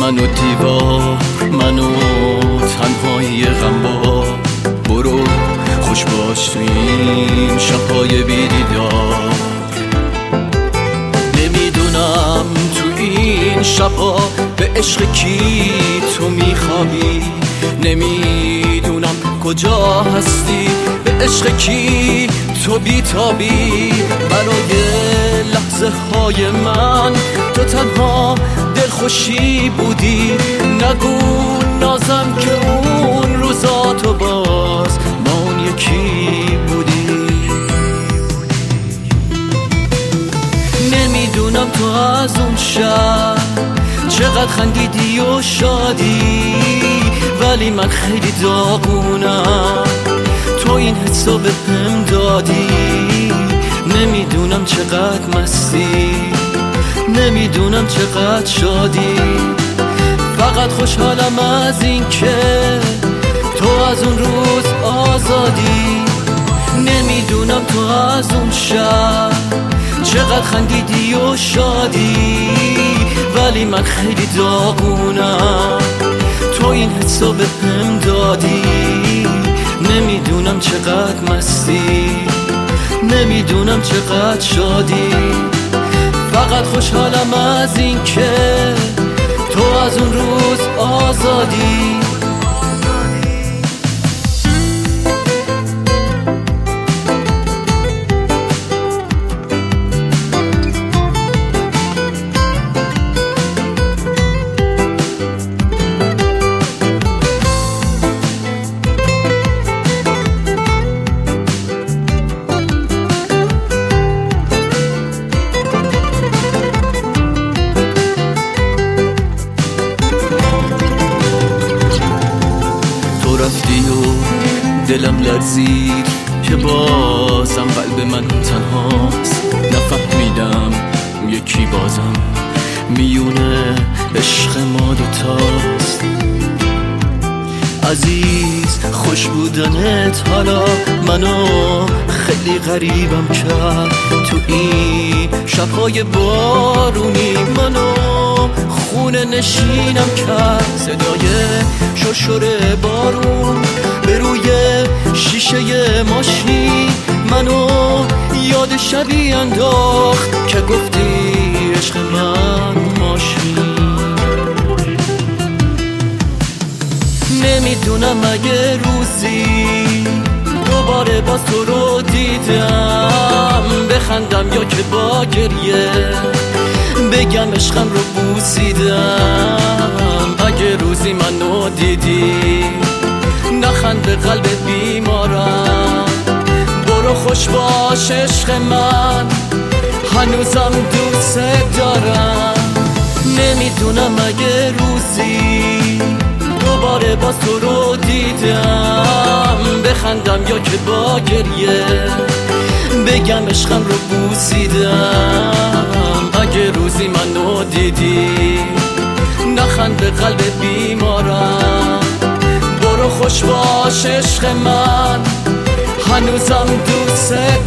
منو دیوار، منو تنهایی غمبار. برو خوش باش تو این شب‌های بی‌دیدار. نمیدونم تو این شب‌ها به عشق کی تو میخوابی، نمیدونم کجا هستی به عشق کی تو بیتابی. برای لحظه های من تو تنها دلخوشی بودی. نگو نازم که اون روزا تو باز با اون یکی بودی. نمیدونم تو از اون شب چقدر خندیدی و شادی، ولی من خیلی داغونم تو این حسو به هم دادی. نمیدونم چقدر مستی، نمیدونم چقدر شادی، فقط خوشحالم از این که تو از اون روز آزادی. نمیدونم تو از اون شب چقدر خندیدی و شادی، ولی من خیلی داغونم تو این حسو به هم دادی. نمیدونم چقدر مستی، نمیدونم چقدر شادی، فقط خوشحالم از این که تو از اون روز آزادی. رفتی و دلم لرزید که بازم قلب من تنهاست. نفهمیدم یکی بازم میونه عشق ما دوتاست. عزیز خوش بودنت حالا منو خیلی غریبم کرد. تو این شب‌های بارونی منو خونه نشینم کرد. صدای شرشر بارون به روی شیشه ماشین منو یاد شبی انداخت که گفتی عشق من ماشین. نمیدونم اگه روزی دوباره باز تو رو دیدم بخندم یا که با گریه بگم عشقم رو بوسیدم. اگه روزی منو دیدی نخند به قلب بیمارم. برو خوش باش عشق من هنوزم دوست دارم. نمیدونم اگه روزی دوباره باز تو رو دیدم بخندم یا که با گریه بگم عشقم رو بوسیدم. اگه روزی منو دیدی نخند به قلب بیمارم. برو خوش باش عشق من هنوزم دوست